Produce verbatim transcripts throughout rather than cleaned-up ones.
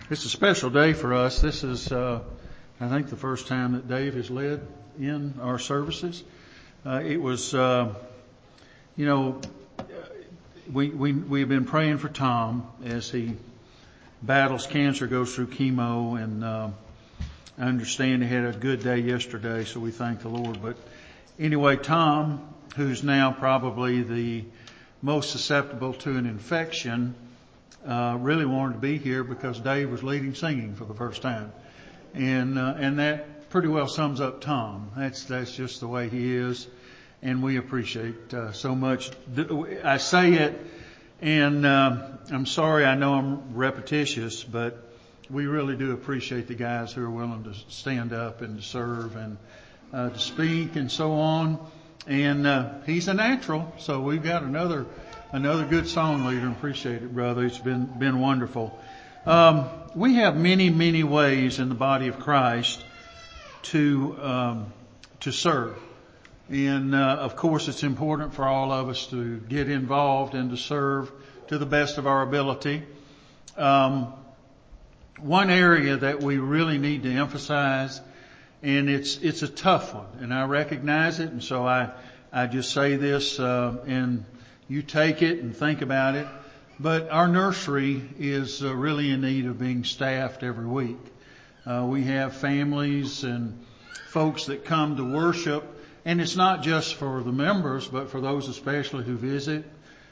It's a special day for us. This is, uh, I think, the first time that Dave has led in our services. Uh, it was, uh, you know, we, we, we've been praying for Tom as he battles cancer, goes through chemo, and, uh, I understand he had a good day yesterday, so we thank the Lord. But anyway, Tom, who's now probably the most susceptible to an infection, Uh, really wanted to be here because Dave was leading singing for the first time. And, uh, and that pretty well sums up Tom. That's, that's just the way he is. And we appreciate, uh, so much. I say it and, uh, I'm sorry, I know I'm repetitious, but we really do appreciate the guys who are willing to stand up and to serve and, uh, to speak and so on. And, uh, he's a natural. So we've got another Another good song leader. Appreciate it, brother. It's been, been wonderful. Um, we have many, many ways in the body of Christ to, um, to serve. And, uh, of course it's important for all of us to get involved and to serve to the best of our ability. Um, one area that we really need to emphasize, and it's, it's a tough one, and I recognize it, and so I, I just say this, uh, and you take it and think about it. But our nursery is uh, really in need of being staffed every week. Uh, we have families and folks that come to worship, and it's not just for the members, but for those especially who visit.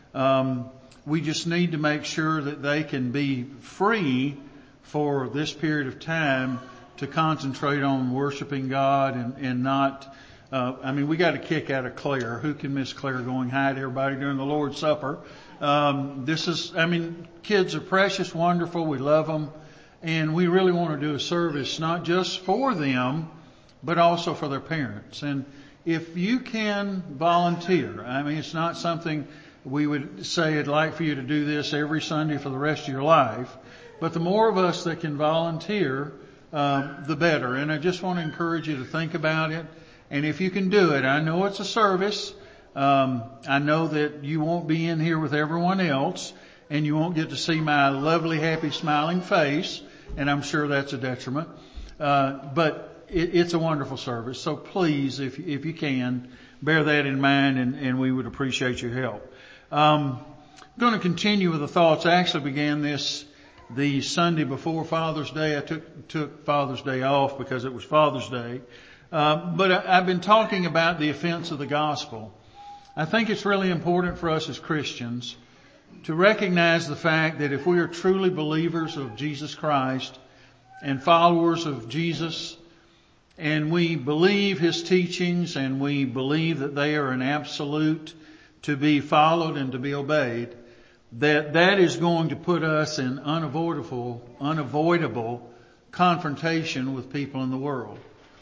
Um, we just need to make sure that they can be free for this period of time to concentrate on worshiping God and, and not Uh, I mean, we got a kick out of Claire. Who can miss Claire going hi to everybody during the Lord's Supper? Um, this is, I mean, kids are precious, wonderful. We love them. And we really want to do a service not just for them, but also for their parents. And if you can volunteer, I mean, it's not something we would say I'd like for you to do this every Sunday for the rest of your life. But the more of us that can volunteer, uh, the better. And I just want to encourage you to think about it. And if you can do it, I know it's a service. Um, I know that you won't be in here with everyone else, and you won't get to see my lovely, happy, smiling face, and I'm sure that's a detriment. Uh, but it, it's a wonderful service. So please, if if you can, bear that in mind, and, and we would appreciate your help. Um, I'm going to continue with the thoughts. I actually began this the Sunday before Father's Day. I took took Father's Day off because it was Father's Day. Uh, but I, I've been talking about the offense of the gospel. I think it's really important for us as Christians to recognize the fact that if we are truly believers of Jesus Christ and followers of Jesus, and we believe His teachings and we believe that they are an absolute to be followed and to be obeyed, that that is going to put us in unavoidable, unavoidable confrontation with people in the world.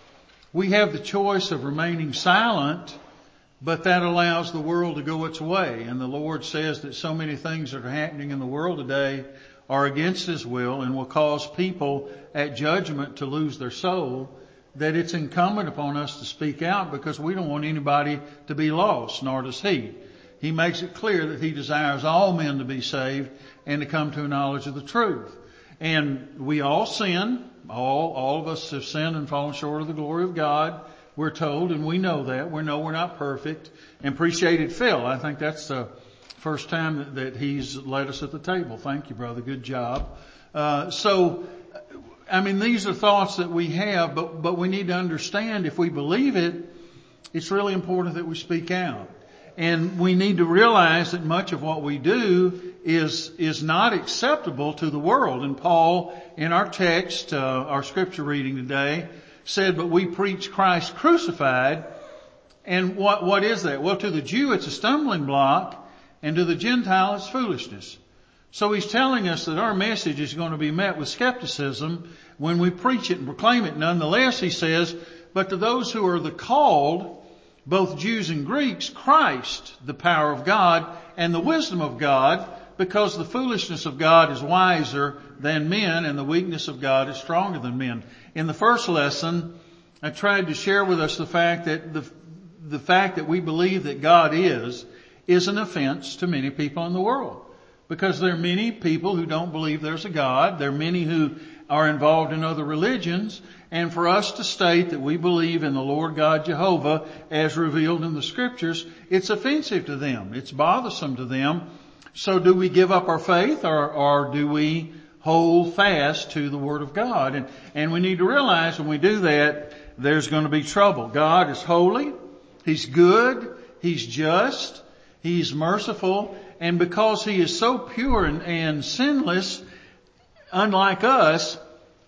We have the choice of remaining silent, but that allows the world to go its way. And the Lord says that so many things that are happening in the world today are against His will and will cause people at judgment to lose their soul, that it's incumbent upon us to speak out because we don't want anybody to be lost, nor does He. He makes it clear that He desires all men to be saved and to come to a knowledge of the truth. And we all sin. All, all of us have sinned and fallen short of the glory of God. We're told, and we know that. We know we're not perfect. And appreciated Phil. I think that's the first time that, that he's led us at the table. Thank you, brother. Good job. Uh, so, I mean, these are thoughts that we have, but, but we need to understand if we believe it, it's really important that we speak out. And we need to realize that much of what we do is, is not acceptable to the world. And Paul, in our text, uh, our scripture reading today, said, but we preach Christ crucified. And what, what is that? Well, to the Jew, it's a stumbling block, and to the Gentile, it's foolishness. So he's telling us that our message is going to be met with skepticism when we preach it and proclaim it. Nonetheless, he says, but to those who are the called, both Jews and Greeks, Christ, the power of God and the wisdom of God, because the foolishness of God is wiser than men and the weakness of God is stronger than men. In the first lesson, I tried to share with us the fact that the, the fact that we believe that God is, is an offense to many people in the world. Because there are many people who don't believe there's a God. There are many who are involved in other religions. And for us to state that we believe in the Lord God Jehovah as revealed in the Scriptures, it's offensive to them. It's bothersome to them. So do we give up our faith, or, or do we hold fast to the Word of God? And, and we need to realize when we do that, there's going to be trouble. God is holy. He's good. He's just. He's merciful. And because He is so pure and, and sinless, unlike us,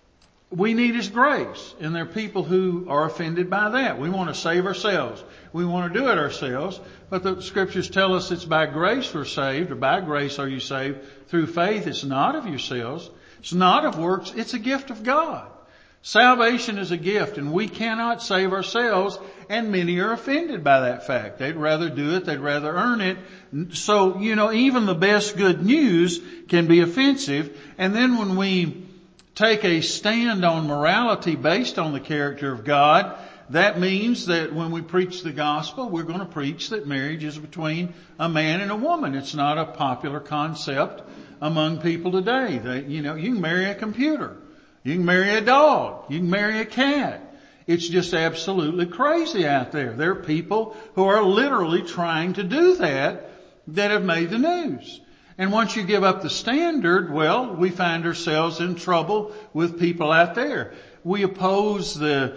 we need His grace. And there are people who are offended by that. We want to save ourselves. We want to do it ourselves. But the Scriptures tell us it's by grace we're saved, or by grace are you saved through faith. It's not of yourselves. It's not of works. It's a gift of God. Salvation is a gift, and we cannot save ourselves, and many are offended by that fact. They'd rather do it. They'd rather earn it. So, you know, even the best good news can be offensive. And then when we take a stand on morality based on the character of God, that means that when we preach the gospel, we're going to preach that marriage is between a man and a woman. It's not a popular concept among people today. They, you know, you can marry a computer. You can marry a dog. You can marry a cat. It's just absolutely crazy out there. There are people who are literally trying to do that that have made the news. And once you give up the standard, well, we find ourselves in trouble with people out there. We oppose the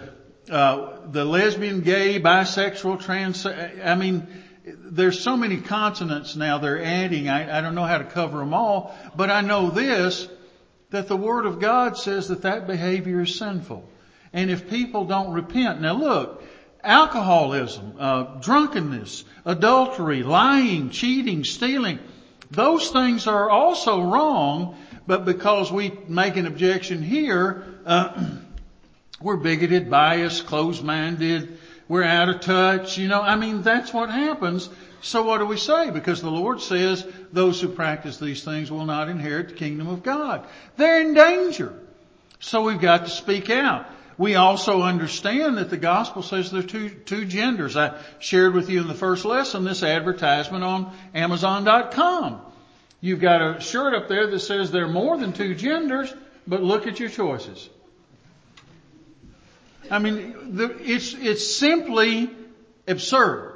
uh the lesbian, gay, bisexual, trans. I mean, there's so many consonants now they're adding. I, I don't know how to cover them all, but I know this, that the Word of God says that that behavior is sinful. And if people don't repent, now look, alcoholism, uh, drunkenness, adultery, lying, cheating, stealing, those things are also wrong, but because we make an objection here, uh, we're bigoted, biased, closed-minded, we're out of touch, you know, I mean, that's what happens. So what do we say? Because the Lord says those who practice these things will not inherit the kingdom of God. They're in danger. So we've got to speak out. We also understand that the gospel says there are two, two genders. I shared with you in the first lesson this advertisement on Amazon dot com. You've got a shirt up there that says there are more than two genders, but look at your choices. I mean, the, it's, it's simply absurd.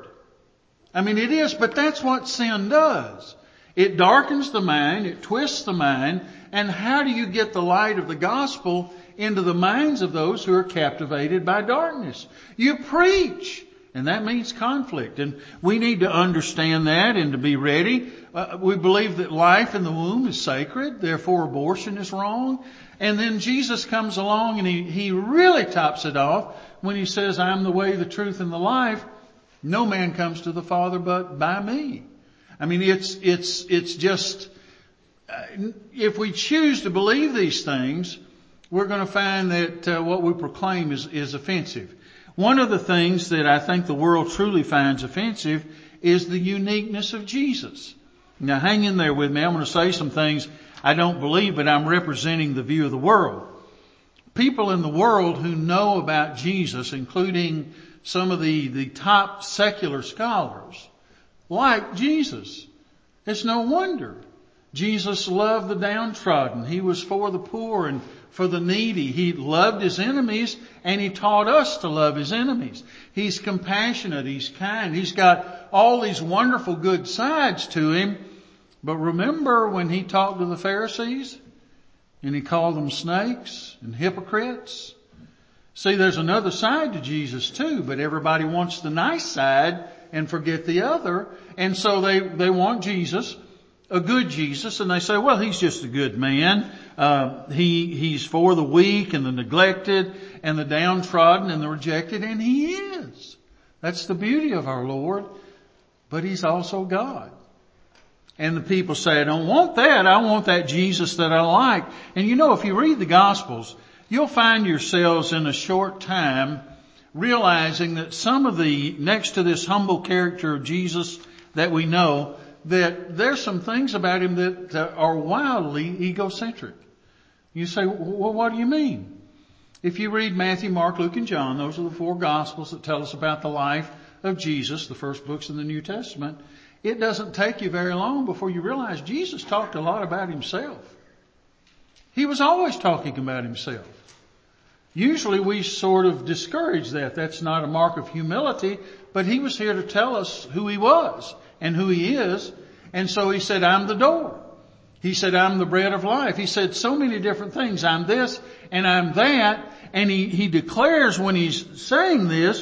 I mean, it is, but that's what sin does. It darkens the mind, it twists the mind, and how do you get the light of the gospel into the minds of those who are captivated by darkness? You preach, and that means conflict, and we need to understand that and to be ready. Uh, we believe that life in the womb is sacred, therefore abortion is wrong. And then Jesus comes along and he, he really tops it off when he says, I'm the way, the truth, and the life. No man comes to the Father but by me. I mean, it's, it's, it's just, uh, if we choose to believe these things, we're going to find that uh, what we proclaim is, is offensive. One of the things that I think the world truly finds offensive is the uniqueness of Jesus. Now hang in there with me. I'm going to say some things I don't believe, but I'm representing the view of the world. People in the world who know about Jesus, including some of the, the top secular scholars, like Jesus. It's no wonder. Jesus loved the downtrodden. He was for the poor and for the needy. He loved His enemies, and He taught us to love His enemies. He's compassionate. He's kind. He's got all these wonderful good sides to Him. But remember when He talked to the Pharisees and He called them snakes and hypocrites? See, there's another side to Jesus too, but everybody wants the nice side and forget the other. And so they, they want Jesus, a good Jesus, and they say, well, He's just a good man. Uh, he, He's for the weak and the neglected and the downtrodden and the rejected, and He is. That's the beauty of our Lord. But He's also God. And the people say, I don't want that. I want that Jesus that I like. And you know, if you read the Gospels, you'll find yourselves in a short time realizing that some of the, next to this humble character of Jesus that we know, that there's some things about Him that are wildly egocentric. You say, well, what do you mean? If you read Matthew, Mark, Luke, and John, those are the four Gospels that tell us about the life of Jesus, the first books in the New Testament. it doesn't take you very long before you realize Jesus talked a lot about himself. He was always talking about himself. Usually we sort of discourage that. That's not a mark of humility, but he was here to tell us who he was and who he is. And so he said, I'm the door. He said, I'm the bread of life. He said so many different things. I'm this and I'm that. And he, he declares when he's saying this,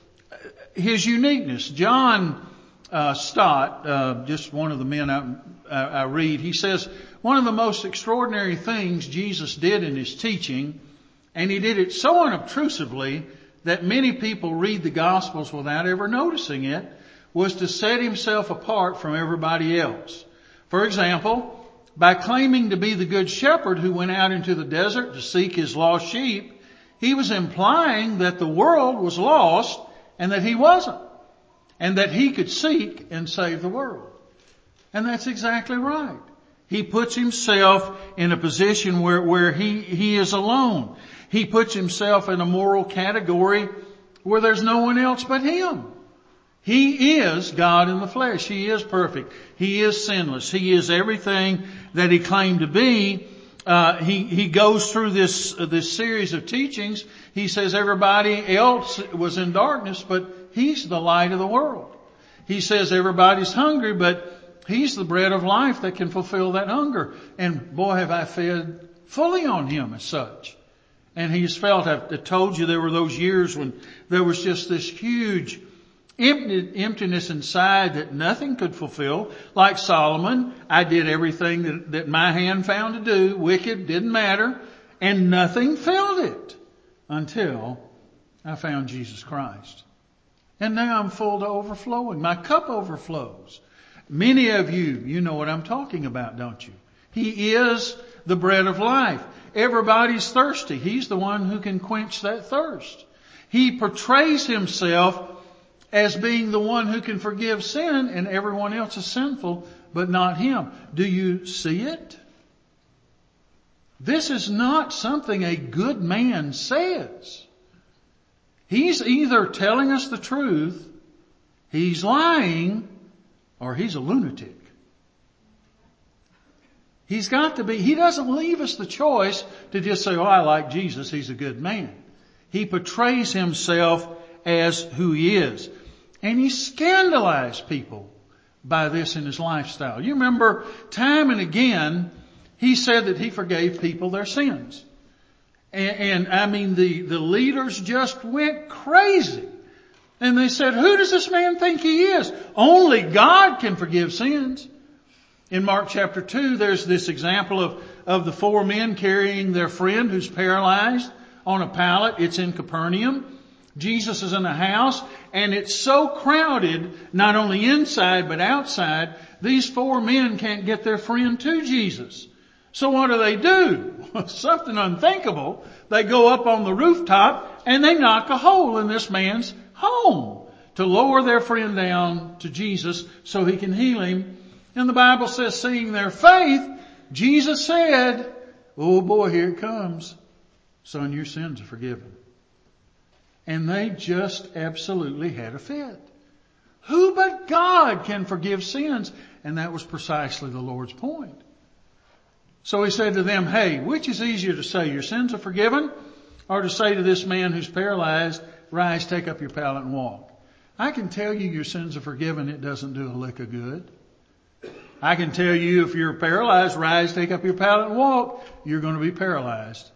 his uniqueness. John uh, Stott, uh, just one of the men I, I read, he says, one of the most extraordinary things Jesus did in his teaching, and he did it so unobtrusively that many people read the Gospels without ever noticing it, was to set himself apart from everybody else. For example, by claiming to be the good shepherd who went out into the desert to seek his lost sheep, he was implying that the world was lost and that he wasn't, and that he could seek and save the world. And that's exactly right. He puts himself in a position where, where he, he is alone. He puts himself in a moral category where there's no one else but him. He is God in the flesh. He is perfect. He is sinless. He is everything that he claimed to be. Uh, he, he goes through this, uh, this series of teachings. He says everybody else was in darkness, but he's the light of the world. He says everybody's hungry, but he's the bread of life that can fulfill that hunger. And boy, have I fed fully on him as such. And he's felt, I've told you there were those years when there was just this huge empty, emptiness inside that nothing could fulfill. Like Solomon, I did everything that, that my hand found to do. Wicked, didn't matter. And nothing filled it until I found Jesus Christ. And now I'm full to overflowing. My cup overflows. Many of you, you know what I'm talking about, don't you? He is the bread of life. Everybody's thirsty. He's the one who can quench that thirst. He portrays himself as being the one who can forgive sin, and everyone else is sinful, but not him. Do you see it? This is not something a good man says. He's either telling us the truth, he's lying, or he's a lunatic. He's got to be, he doesn't leave us the choice to just say, oh, I like Jesus, he's a good man. He portrays himself as who he is. And he scandalized people by this in his lifestyle. You remember time and again, he said that he forgave people their sins. And, and I mean, the, the leaders just went crazy. And they said, who does this man think he is? Only God can forgive sins. In Mark chapter two, there's this example of, of the four men carrying their friend who's paralyzed on a pallet. It's in Capernaum. Jesus is in a house, and it's so crowded, not only inside but outside, these four men can't get their friend to Jesus. So what do they do? Something unthinkable. They go up on the rooftop and they knock a hole in this man's home to lower their friend down to Jesus so he can heal him. And the Bible says, seeing their faith, Jesus said, oh boy, here it comes. Son, your sins are forgiven. And they just absolutely had a fit. Who but God can forgive sins? And that was precisely the Lord's point. So he said to them, hey, which is easier to say, your sins are forgiven? Or to say to this man who's paralyzed, rise, take up your pallet and walk? I can tell you your sins are forgiven. It doesn't do a lick of good. I can tell you if you're paralyzed, rise, take up your pallet and walk. You're going to be paralyzed.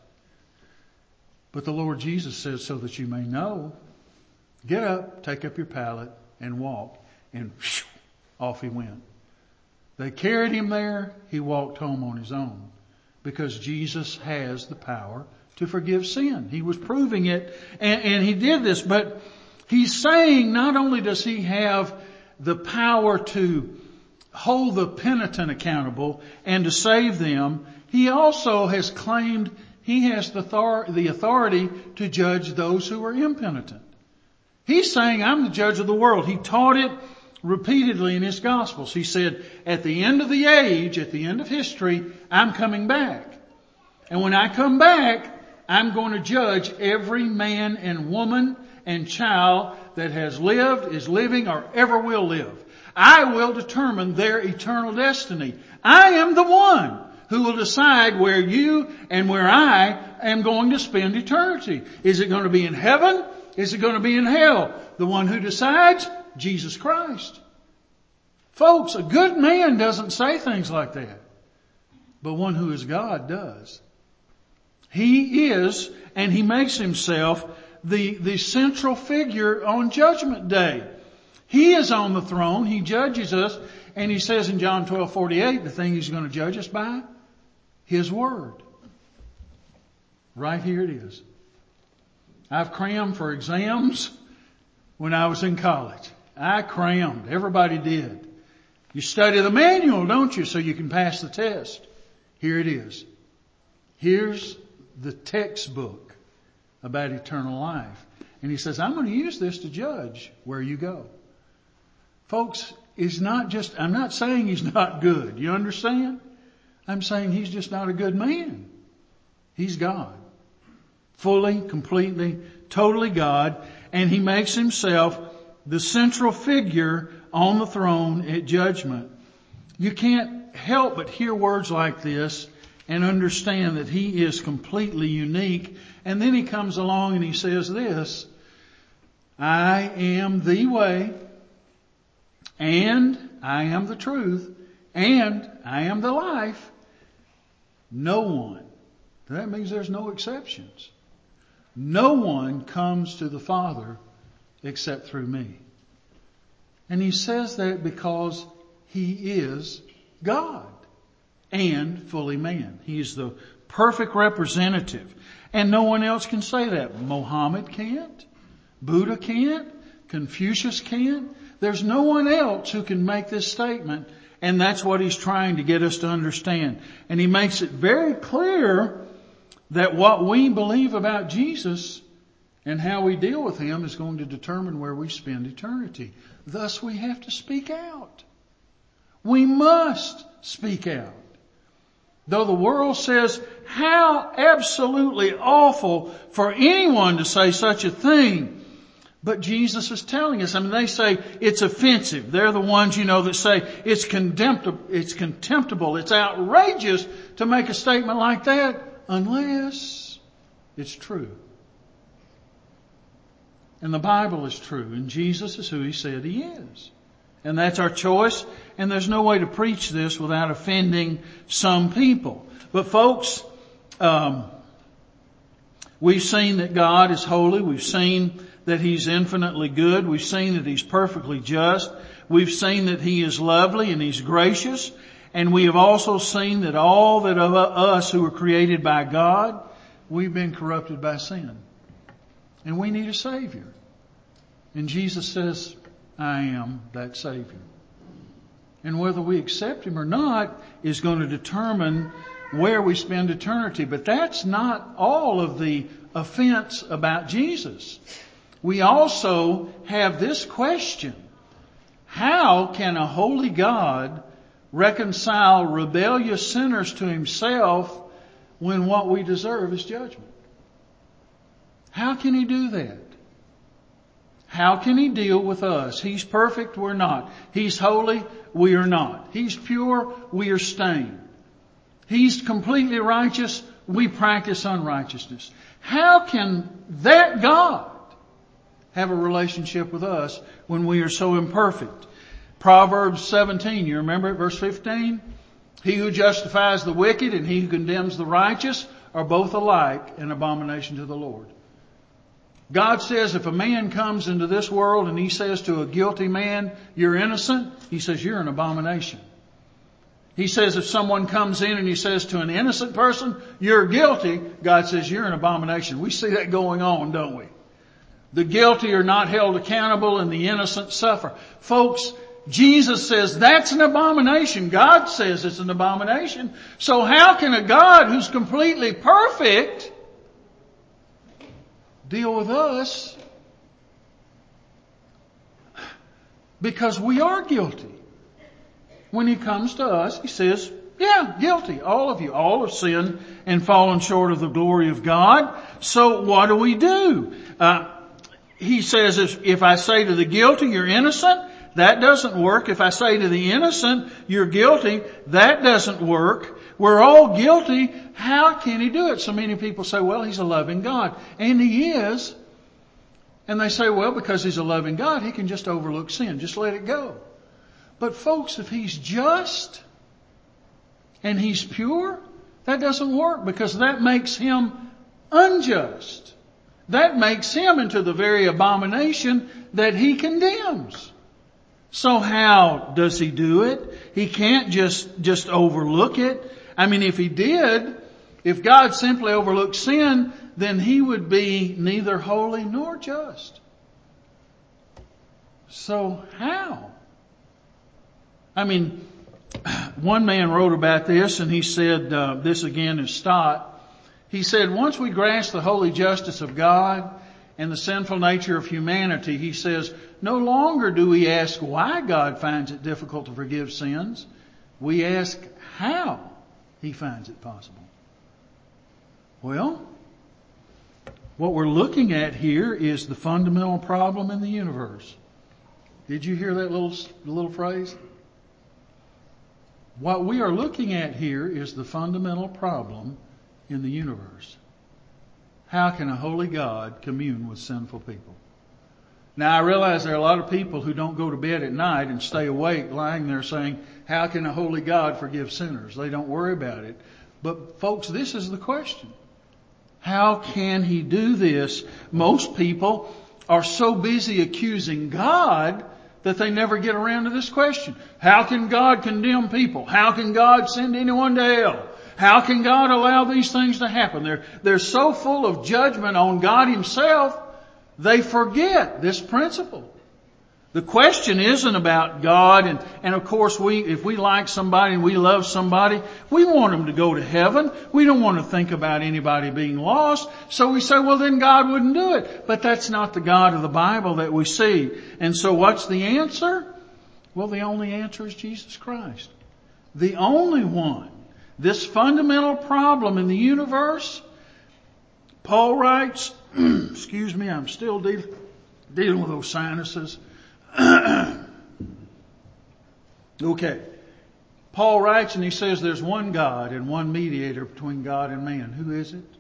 But the Lord Jesus says, so that you may know, get up, take up your pallet and walk. And whew, off he went. They carried him there. He walked home on his own because Jesus has the power to forgive sin. He was proving it, and, and he did this. But he's saying not only does he have the power to hold the penitent accountable and to save them, he also has claimed he has the authority to judge those who are impenitent. He's saying, I'm the judge of the world. He taught it repeatedly in his Gospels. He said, at the end of the age, at the end of history, I'm coming back. And when I come back, I'm going to judge every man and woman and child that has lived, is living, or ever will live. I will determine their eternal destiny. I am the one who will decide where you and where I am going to spend eternity. Is it going to be in heaven? Is it going to be in hell? The one who decides? Jesus Christ. Folks, a good man doesn't say things like that. But one who is God does. He is, and He makes Himself the, the central figure on Judgment Day. He is on the throne. He judges us. And He says in John twelve forty-eight, the thing He's going to judge us by? His Word. Right here it is. I've crammed for exams when I was in college. I crammed. Everybody did. You study the manual, don't you, so you can pass the test. Here it is. Here's the textbook about eternal life. And He says, I'm going to use this to judge where you go. Folks, it's not just, I'm not saying He's not good. You understand? I'm saying He's just not a good man. He's God. Fully, completely, totally God. And He makes Himself the central figure on the throne at judgment. You can't help but hear words like this and understand that He is completely unique. And then He comes along and He says this, I am the way, and I am the truth, and I am the life. No one. That means there's no exceptions. No one comes to the Father except through me. And He says that because He is God and fully man. He is the perfect representative. And no one else can say that. Mohammed can't. Buddha can't. Confucius can't. There's no one else who can make this statement. And that's what He's trying to get us to understand. And He makes it very clear that what we believe about Jesus and how we deal with Him is going to determine where we spend eternity. Thus we have to speak out. We must speak out. Though the world says, how absolutely awful for anyone to say such a thing. But Jesus is telling us, I mean, they say it's offensive. They're the ones, you know, that say it's contemptible, it's contemptible, it's outrageous to make a statement like that unless it's true. And the Bible is true, and Jesus is who He said He is. And that's our choice, and there's no way to preach this without offending some people. But folks, um, we've seen that God is holy. We've seen that He's infinitely good. We've seen that He's perfectly just. We've seen that He is lovely and He's gracious. And we have also seen that all that of us who were created by God, we've been corrupted by sin. And we need a Savior. And Jesus says, I am that Savior. And whether we accept Him or not is going to determine where we spend eternity. But that's not all of the offense about Jesus. We also have this question. How can a holy God reconcile rebellious sinners to Himself when what we deserve is judgment? How can He do that? How can He deal with us? He's perfect, we're not. He's holy, we are not. He's pure, we are stained. He's completely righteous, we practice unrighteousness. How can that God have a relationship with us when we are so imperfect? Proverbs seventeen, you remember it, verse fifteen? He who justifies the wicked and he who condemns the righteous are both alike an abomination to the Lord. God says if a man comes into this world and he says to a guilty man, you're innocent, He says you're an abomination. He says if someone comes in and he says to an innocent person, you're guilty, God says you're an abomination. We see that going on, don't we? The guilty are not held accountable and the innocent suffer. Folks, Jesus says that's an abomination. God says it's an abomination. So how can a God who's completely perfect deal with us? Because we are guilty. When He comes to us, He says, yeah, guilty. All of you. All have sinned and fallen short of the glory of God. So what do we do? Uh, he says, if, if I say to the guilty, you're innocent, That doesn't work. If I say to the innocent, you're guilty, that doesn't work. We're all guilty. How can He do it? So many people say, well, He's a loving God. And He is. And they say, well, because He's a loving God, He can just overlook sin. Just let it go. But folks, if He's just and He's pure, that doesn't work, because that makes Him unjust. That makes Him into the very abomination that He condemns. So how does He do it? He can't just, just overlook it. I mean, if He did, if God simply overlooked sin, then He would be neither holy nor just. So how? I mean, one man wrote about this, and he said, uh, this again is Stott. He said, once we grasp the holy justice of God and the sinful nature of humanity, he says, no longer do we ask why God finds it difficult to forgive sins. We ask how He finds it possible. Well, what we're looking at here is the fundamental problem in the universe. Did you hear that little, little phrase? What we are looking at here is the fundamental problem in the universe. How can a holy God commune with sinful people? Now, I realize there are a lot of people who don't go to bed at night and stay awake lying there saying, how can a holy God forgive sinners? They don't worry about it. But folks, this is the question. How can He do this? Most people are so busy accusing God that they never get around to this question. How can God condemn people? How can God send anyone to hell? How can God allow these things to happen? They're, they're so full of judgment on God Himself, they forget this principle. The question isn't about God, and, and of course we, if we like somebody and we love somebody, we want them to go to heaven. We don't want to think about anybody being lost. So we say, well, then God wouldn't do it. But that's not the God of the Bible that we see. And so what's the answer? Well, the only answer is Jesus Christ. The only one. This fundamental problem in the universe, Paul writes, excuse me, I'm still deal, dealing with those sinuses. Okay. Paul writes and he says there's one God and one mediator between God and man. Who is it?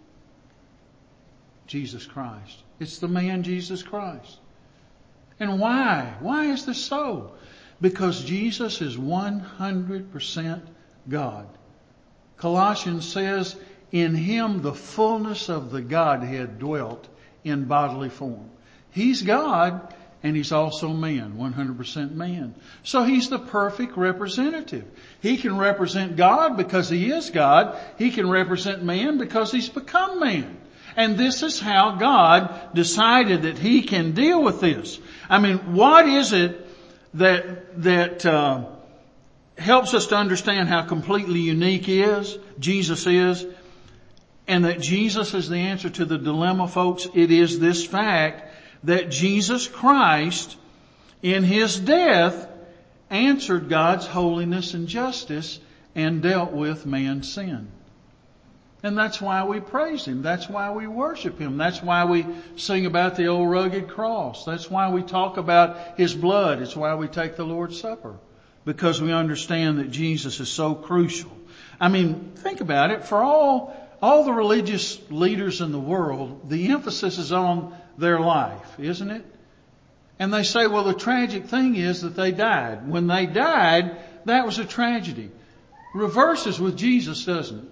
Jesus Christ. It's the man Jesus Christ. And why? Why is this so? Because Jesus is one hundred percent God. Colossians says, in Him the fullness of the Godhead dwelt in bodily form. He's God, and He's also man, one hundred percent man. So He's the perfect representative. He can represent God because He is God. He can represent man because He's become man. And this is how God decided that He can deal with this. I mean, what is it that, that, uh, helps us to understand how completely unique He is, Jesus is, and that Jesus is the answer to the dilemma, folks? It is this fact that Jesus Christ, in His death, answered God's holiness and justice and dealt with man's sin. And that's why we praise Him. That's why we worship Him. That's why we sing about the old rugged cross. That's why we talk about His blood. It's why we take the Lord's Supper. Because we understand that Jesus is so crucial. I mean, think about it. For all, all the religious leaders in the world, the emphasis is on their life, isn't it? And they say, well, the tragic thing is that they died. When they died, that was a tragedy. Reverses with Jesus, doesn't it?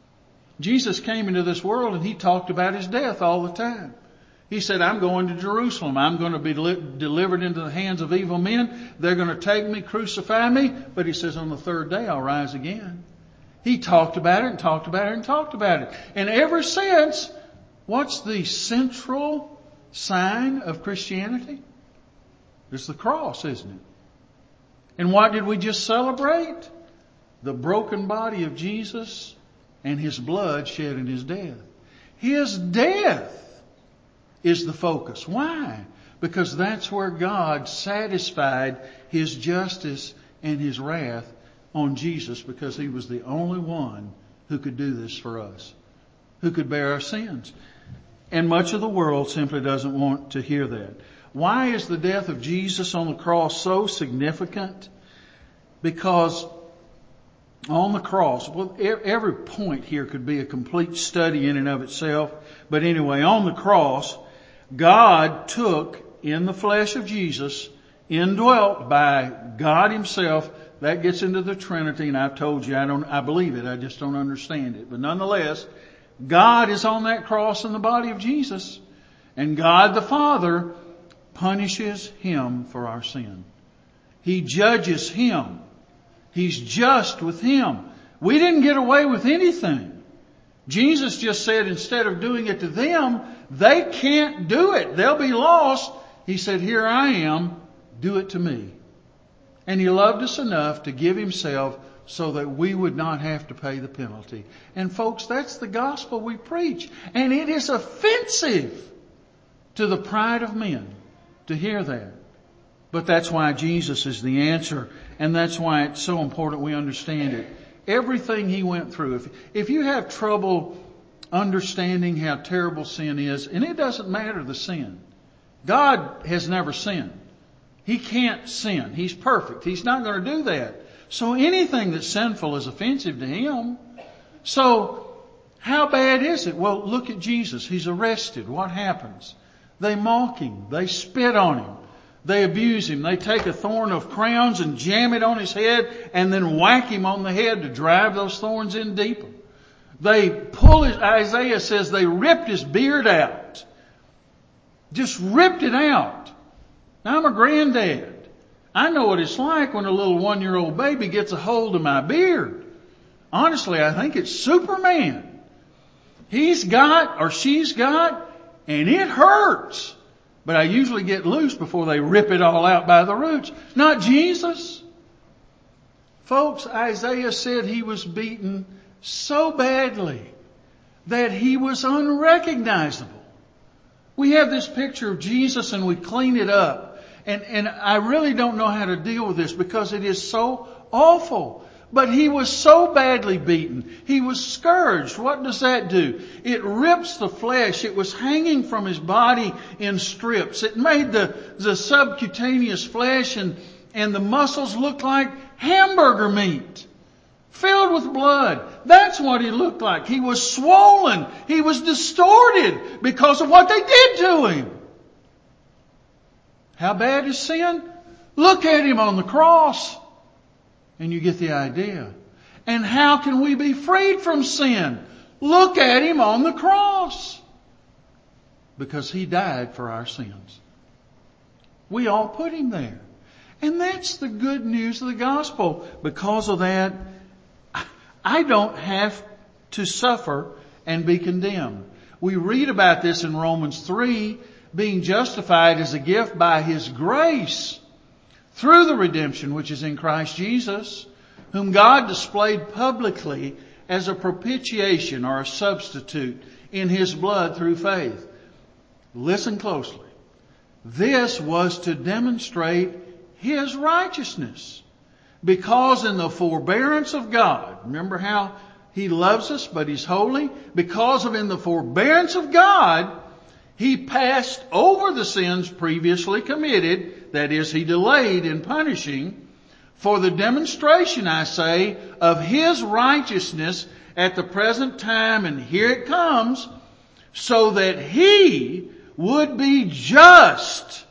Jesus came into this world and He talked about His death all the time. He said, I'm going to Jerusalem. I'm going to be li- delivered into the hands of evil men. They're going to take me, crucify me. But He says, on the third day, I'll rise again. He talked about it and talked about it and talked about it. And ever since, what's the central sign of Christianity? It's the cross, isn't it? And what did we just celebrate? The broken body of Jesus and His blood shed in His death. His death is the focus. Why? Because that's where God satisfied His justice and His wrath on Jesus, because He was the only one who could do this for us, who could bear our sins. And much of the world simply doesn't want to hear that. Why is the death of Jesus on the cross so significant? Because on the cross, well, every point here could be a complete study in and of itself. But anyway, on the cross, God took in the flesh of Jesus, indwelt by God Himself. That gets into the Trinity, and I've told you I don't, I believe it, I just don't understand it. But nonetheless, God is on that cross in the body of Jesus, and God the Father punishes Him for our sin. He judges Him. He's just with Him. We didn't get away with anything. Jesus just said instead of doing it to them, they can't do it. They'll be lost. He said, here I am, do it to me. And He loved us enough to give Himself so that we would not have to pay the penalty. And folks, that's the gospel we preach. And it is offensive to the pride of men to hear that. But that's why Jesus is the answer. And that's why it's so important we understand it. Everything He went through. If, if you have trouble understanding how terrible sin is, and it doesn't matter the sin. God has never sinned. He can't sin. He's perfect. He's not going to do that. So anything that's sinful is offensive to Him. So how bad is it? Well, look at Jesus. He's arrested. What happens? They mock Him. They spit on Him. They abuse Him. They take a thorn of crowns and jam it on His head and then whack Him on the head to drive those thorns in deeper. They pull His, Isaiah says they ripped His beard out. Just ripped it out. Now, I'm a granddad. I know what it's like when a little one-year-old baby gets a hold of my beard. Honestly, I think it's Superman. He's got or she's got, and it hurts. But I usually get loose before they rip it all out by the roots. Not Jesus. Folks, Isaiah said He was beaten so badly that He was unrecognizable. We have this picture of Jesus and we clean it up. And, and I really don't know how to deal with this because it is so awful. But He was so badly beaten. He was scourged. What does that do? It rips the flesh. It was hanging from His body in strips. It made the, the subcutaneous flesh and, and the muscles look like hamburger meat. Filled with blood. That's what He looked like. He was swollen. He was distorted because of what they did to Him. How bad is sin? Look at Him on the cross. And you get the idea. And how can we be freed from sin? Look at Him on the cross. Because He died for our sins. We all put Him there. And that's the good news of the gospel. Because of that, I don't have to suffer and be condemned. We read about this in Romans three, being justified as a gift by His grace through the redemption which is in Christ Jesus, whom God displayed publicly as a propitiation or a substitute in His blood through faith. Listen closely. This was to demonstrate His righteousness. Because in the forbearance of God, remember how He loves us, but He's holy? Because of in the forbearance of God, He passed over the sins previously committed, that is, He delayed in punishing, for the demonstration, I say, of His righteousness at the present time, and here it comes, so that He would be just.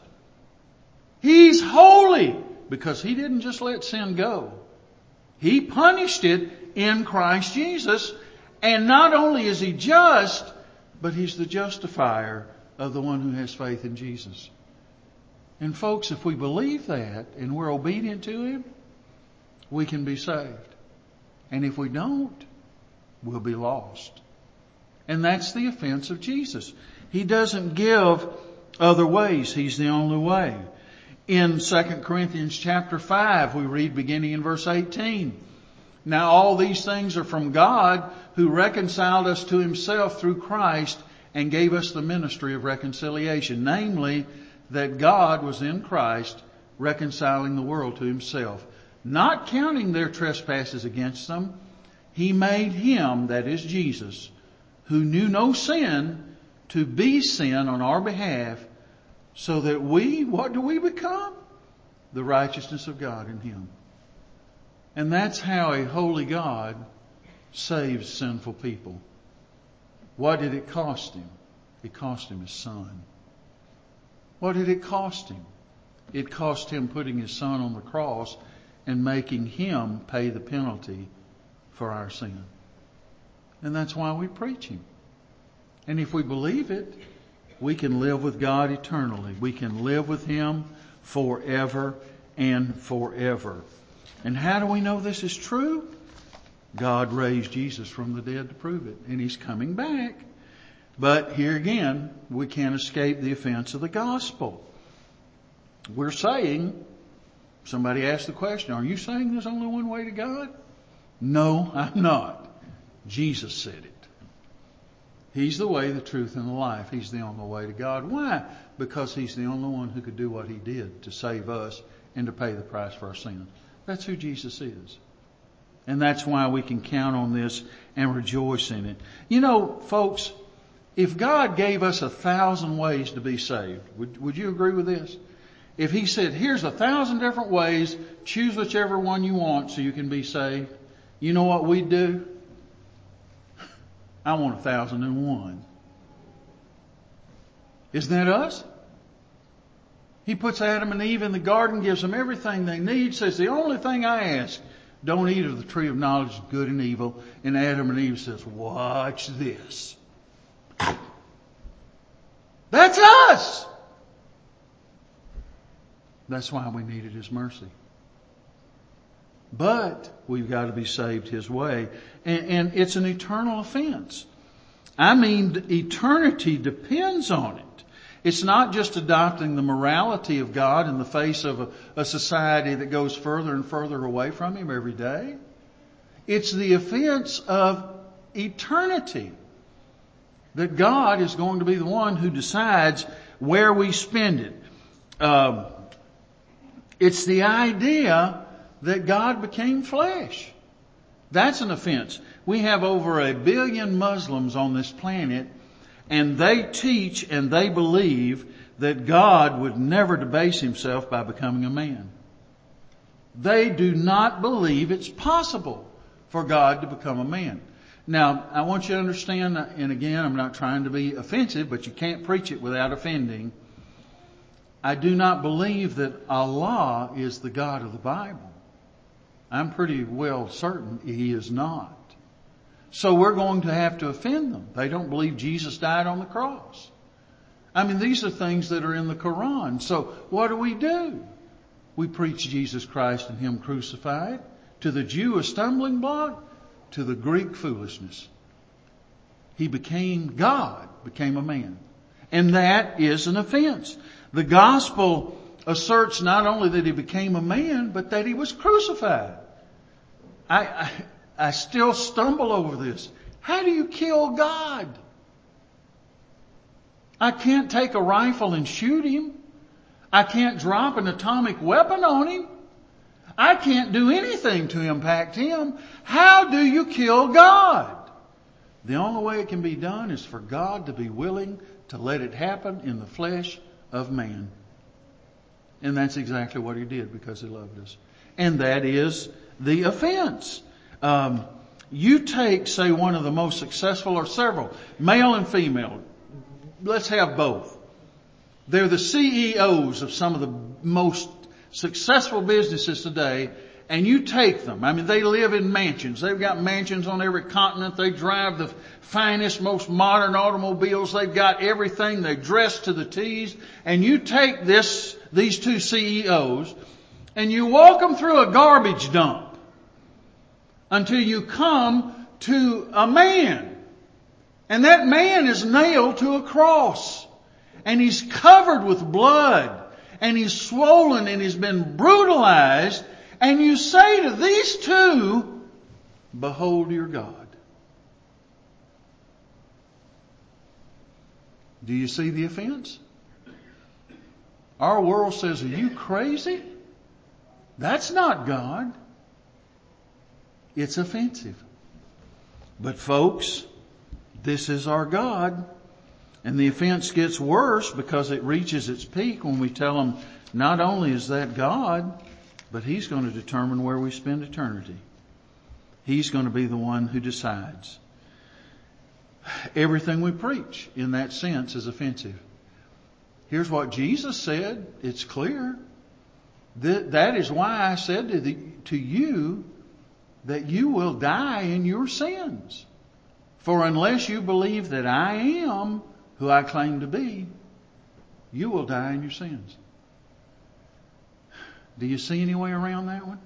He's holy, because He didn't just let sin go. He punished it in Christ Jesus, and not only is He just, but He's the justifier of the one who has faith in Jesus. And folks, if we believe that and we're obedient to Him, we can be saved. And if we don't, we'll be lost. And that's the offense of Jesus. He doesn't give other ways. He's the only way. In Second Corinthians chapter five, we read beginning in verse eighteen. Now all these things are from God, who reconciled us to Himself through Christ and gave us the ministry of reconciliation. Namely, that God was in Christ reconciling the world to Himself, not counting their trespasses against them. He made Him, that is Jesus, who knew no sin, to be sin on our behalf, So that we, what do we become? The righteousness of God in Him. And that's how a holy God saves sinful people. What did it cost Him? It cost Him His Son. What did it cost Him? It cost Him putting His Son on the cross and making Him pay the penalty for our sin. And that's why we preach Him. And if we believe it, we can live with God eternally. We can live with Him forever and forever. And how do we know this is true? God raised Jesus from the dead to prove it. And He's coming back. But here again, we can't escape the offense of the gospel. We're saying, somebody asked the question, are you saying there's only one way to God? No, I'm not. Jesus said it. He's the way, the truth, and the life. He's the only way to God. Why? Because He's the only one who could do what He did to save us and to pay the price for our sin. That's who Jesus is. And that's why we can count on this and rejoice in it. You know, folks, if God gave us a thousand ways to be saved, would, would you agree with this? If He said, here's a thousand different ways, choose whichever one you want so you can be saved, you know what we'd do? I want a thousand and one. Isn't that us? He puts Adam and Eve in the garden, gives them everything they need, says, the only thing I ask, don't eat of the tree of knowledge of good and evil. And Adam and Eve says, watch this. That's us. That's why we needed His mercy. But we've got to be saved His way. And, and it's an eternal offense. I mean, eternity depends on it. It's not just adopting the morality of God in the face of a, a society that goes further and further away from Him every day. It's the offense of eternity. That God is going to be the one who decides where we spend it. Um, it's the idea that God became flesh. That's an offense. We have over a billion Muslims on this planet, and they teach and they believe that God would never debase Himself by becoming a man. They do not believe it's possible for God to become a man. Now, I want you to understand, and again, I'm not trying to be offensive, but you can't preach it without offending. I do not believe that Allah is the God of the Bible. I'm pretty well certain He is not. So we're going to have to offend them. They don't believe Jesus died on the cross. I mean, these are things that are in the Quran. So what do we do? We preach Jesus Christ and Him crucified. To the Jew, a stumbling block. To the Greek, foolishness. He became God, became a man. And that is an offense. The gospel asserts not only that He became a man, but that He was crucified. I, I, I still stumble over this. How do you kill God? I can't take a rifle and shoot Him. I can't drop an atomic weapon on Him. I can't do anything to impact Him. How do you kill God? The only way it can be done is for God to be willing to let it happen in the flesh of man. And that's exactly what He did because He loved us. And that is the offense. Um, you take, say, one of the most successful, or several, male and female. Let's have both. They're the C E Os of some of the most successful businesses today, and you take them. I mean, they live in mansions. They've got mansions on every continent. They drive the finest, most modern automobiles. They've got everything. They dress to the T's. And you take this, these two C E Os, and you walk them through a garbage dump until you come to a man. And that man is nailed to a cross. And he's covered with blood. And he's swollen and he's been brutalized. And you say to these two, behold your God. Do you see the offense? Our world says, are you crazy? That's not God. It's offensive. But folks, this is our God. And the offense gets worse because it reaches its peak when we tell them not only is that God, but He's going to determine where we spend eternity. He's going to be the one who decides. Everything we preach in that sense is offensive. Here's what Jesus said. It's clear. That, that is why I said to, the, to you that you will die in your sins. For unless you believe that I am who I claim to be, you will die in your sins. Do you see any way around that one?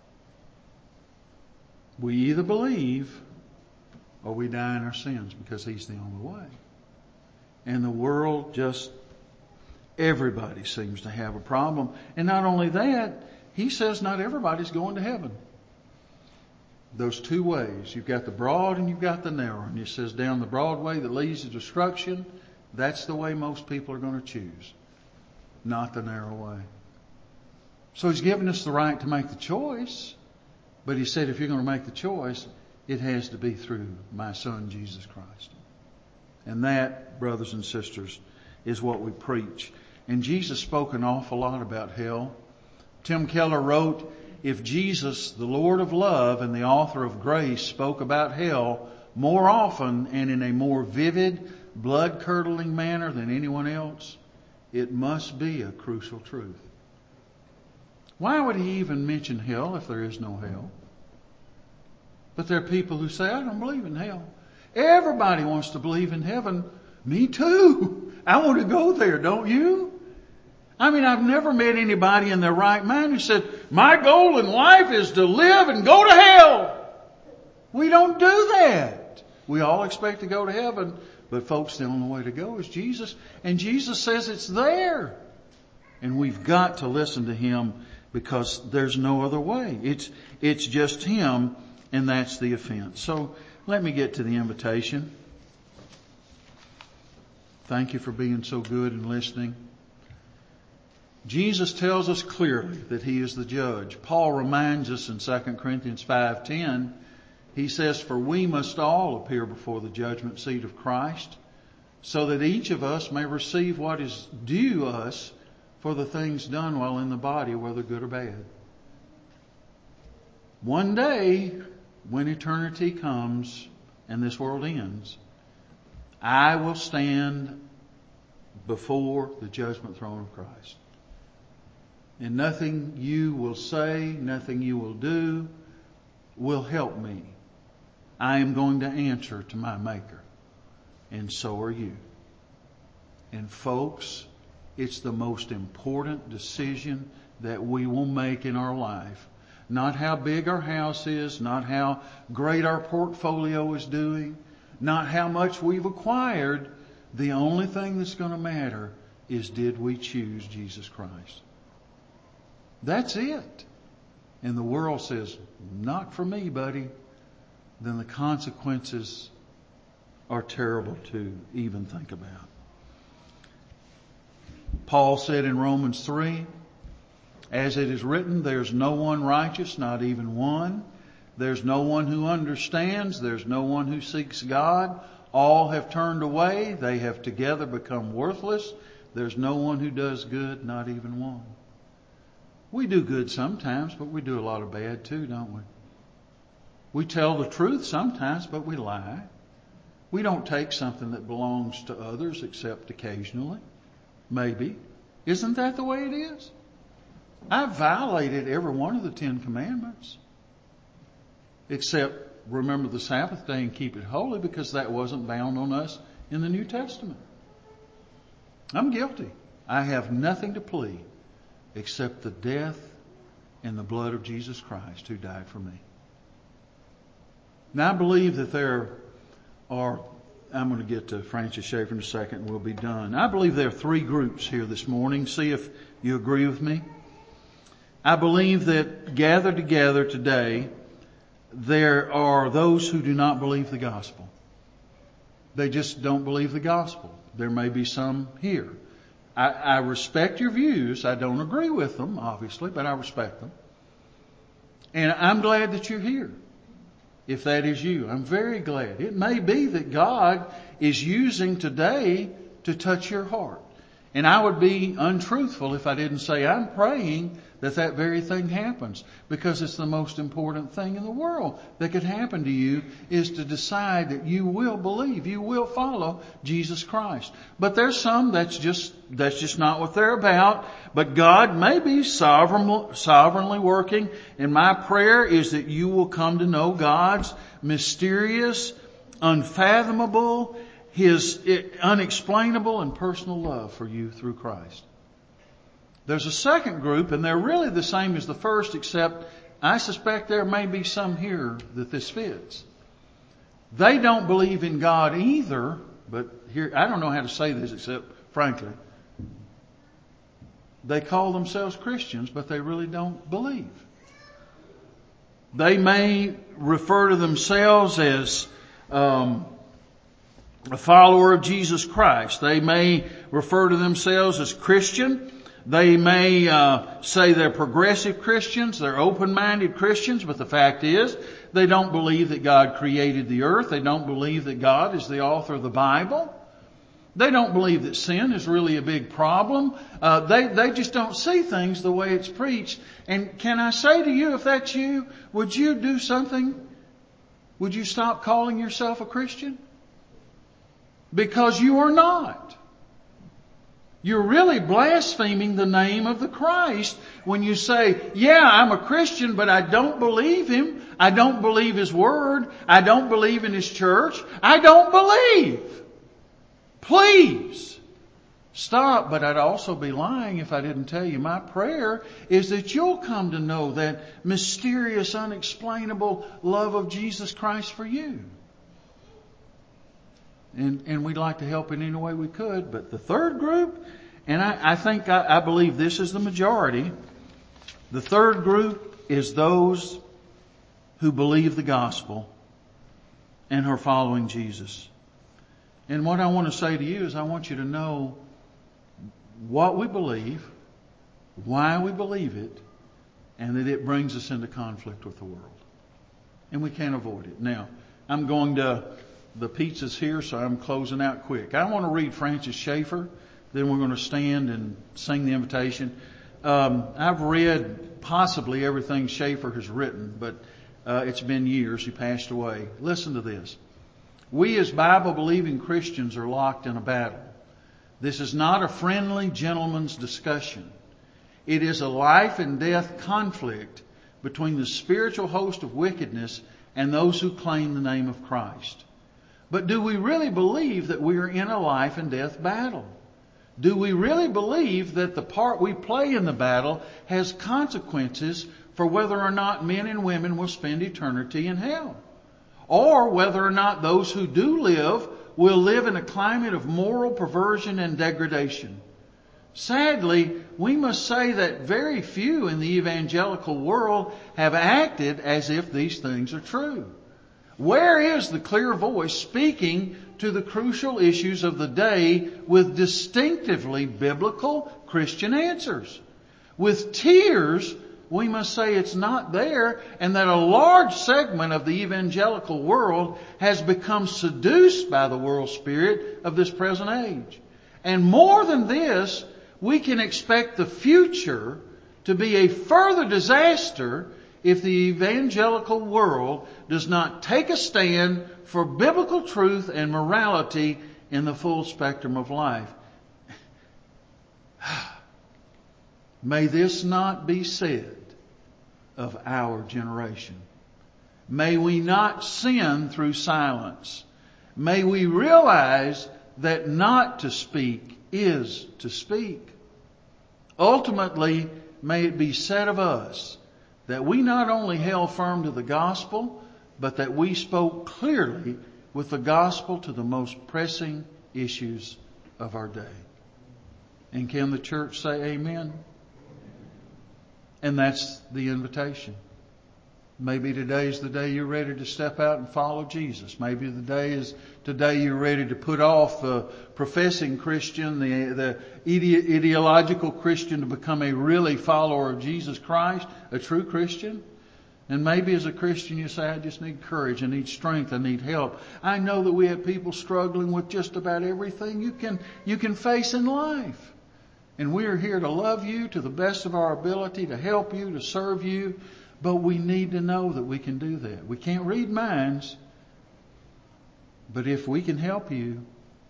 We either believe or we die in our sins because He's the only way. And the world just, everybody seems to have a problem. And not only that, He says not everybody's going to heaven. Those two ways. You've got the broad and you've got the narrow. And He says down the broad way that leads to destruction, that's the way most people are going to choose. Not the narrow way. So He's given us the right to make the choice. But He said if you're going to make the choice, it has to be through my Son, Jesus Christ. And that, brothers and sisters, is what we preach. And Jesus spoke an awful lot about hell. Tim Keller wrote, if Jesus, the Lord of love and the author of grace, spoke about hell more often and in a more vivid, blood-curdling manner than anyone else, it must be a crucial truth. Why would He even mention hell if there is no hell? But there are people who say, I don't believe in hell. Everybody wants to believe in heaven. Me too. I want to go there, don't you? I mean, I've never met anybody in their right mind who said, my goal in life is to live and go to hell. We don't do that. We all expect to go to heaven, but folks, the only way to go is Jesus. And Jesus says it's there. And we've got to listen to Him because there's no other way. It's, it's just Him, and that's the offense. So let me get to the invitation. Thank you for being so good and listening. Jesus tells us clearly that He is the judge. Paul reminds us in Second Corinthians five ten, he says, for we must all appear before the judgment seat of Christ, so that each of us may receive what is due us for the things done while in the body, whether good or bad. One day, when eternity comes and this world ends, I will stand before the judgment throne of Christ. And nothing you will say, nothing you will do will help me. I am going to answer to my Maker. And so are you. And folks, it's the most important decision that we will make in our life. Not how big our house is, not how great our portfolio is doing, not how much we've acquired. The only thing that's going to matter is, did we choose Jesus Christ? That's it. And the world says, not for me, buddy. Then the consequences are terrible to even think about. Paul said in Romans three, as it is written, there's no one righteous, not even one. There's no one who understands. There's no one who seeks God. All have turned away. They have together become worthless. There's no one who does good, not even one. We do good sometimes, but we do a lot of bad too, don't we? We tell the truth sometimes, but we lie. We don't take something that belongs to others except occasionally. Maybe. Isn't that the way it is? I've violated every one of the Ten Commandments. Except remember the Sabbath day and keep it holy, because that wasn't bound on us in the New Testament. I'm guilty. I have nothing to plead except the death and the blood of Jesus Christ who died for me. Now I believe that there are, I'm going to get to Francis Schaeffer in a second and we'll be done. I believe there are three groups here this morning. See if you agree with me. I believe that gathered together today, there are those who do not believe the gospel. They just don't believe the gospel. There may be some here. I, I respect your views. I don't agree with them, obviously, but I respect them. And I'm glad that you're here. If that is you, I'm very glad. It may be that God is using today to touch your heart. And I would be untruthful if I didn't say I'm praying that that very thing happens, because it's the most important thing in the world that could happen to you, is to decide that you will believe, you will follow Jesus Christ. But there's some that's just, that's just not what they're about. But God may be sovereign, sovereignly working. And my prayer is that you will come to know God's mysterious, unfathomable, His unexplainable and personal love for you through Christ. There's a second group, and they're really the same as the first, except I suspect there may be some here that this fits. They don't believe in God either, but here, I don't know how to say this except, frankly, they call themselves Christians, but they really don't believe. They may refer to themselves as um, a follower of Jesus Christ. They may refer to themselves as Christian. They may uh, say they're progressive Christians, they're open-minded Christians, but the fact is they don't believe that God created the earth. They don't believe that God is the author of the Bible. They don't believe that sin is really a big problem. Uh, they, they just don't see things the way it's preached. And can I say to you, if that's you, would you do something? Would you stop calling yourself a Christian? Because you are not. You're really blaspheming the name of the Christ when you say, yeah, I'm a Christian, but I don't believe Him. I don't believe His Word. I don't believe in His church. I don't believe. Please stop. But I'd also be lying if I didn't tell you my prayer is that you'll come to know that mysterious, unexplainable love of Jesus Christ for you. And, and we'd like to help in any way we could. But the third group, and I, I think I, I believe this is the majority, the third group is those who believe the gospel and are following Jesus. And what I want to say to you is I want you to know what we believe, why we believe it, and that it brings us into conflict with the world. And we can't avoid it. Now, I'm going to... The pizza's here, so I'm closing out quick. I want to read Francis Schaeffer. Then we're going to stand and sing the invitation. Um, I've read possibly everything Schaeffer has written, but uh, it's been years. He passed away. Listen to this. We as Bible-believing Christians are locked in a battle. This is not a friendly gentleman's discussion. It is a life and death conflict between the spiritual host of wickedness and those who claim the name of Christ. But do we really believe that we are in a life and death battle? Do we really believe that the part we play in the battle has consequences for whether or not men and women will spend eternity in hell? Or whether or not those who do live will live in a climate of moral perversion and degradation? Sadly, we must say that very few in the evangelical world have acted as if these things are true. Where is the clear voice speaking to the crucial issues of the day with distinctively biblical Christian answers? With tears, we must say it's not there, and that a large segment of the evangelical world has become seduced by the world spirit of this present age. And more than this, we can expect the future to be a further disaster if the evangelical world does not take a stand for biblical truth and morality in the full spectrum of life. May this not be said of our generation. May we not sin through silence. May we realize that not to speak is to speak. Ultimately, may it be said of us that we not only held firm to the gospel, but that we spoke clearly with the gospel to the most pressing issues of our day. And can the church say amen? And that's the invitation. Maybe today's the day you're ready to step out and follow Jesus. Maybe the day is today you're ready to put off the professing Christian, the, the ide- ideological Christian, to become a really follower of Jesus Christ, a true Christian. And maybe as a Christian you say, I just need courage, I need strength, I need help. I know that we have people struggling with just about everything you can, you can face in life. And we are here to love you to the best of our ability, to help you, to serve you. But we need to know that we can do that. We can't read minds. But if we can help you,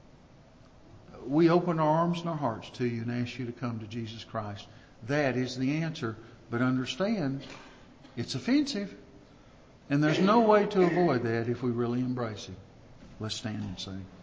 we open our arms and our hearts to you and ask you to come to Jesus Christ. That is the answer. But understand, it's offensive. And there's no way to avoid that if we really embrace it. Let's stand and sing.